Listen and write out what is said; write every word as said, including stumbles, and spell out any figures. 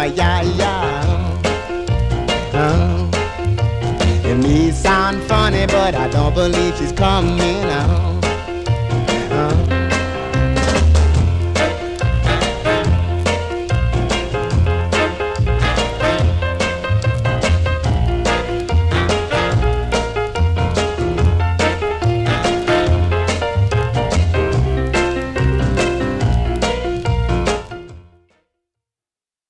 my yaya. Uh, it may sound funny, but I don't believe she's coming. Uh,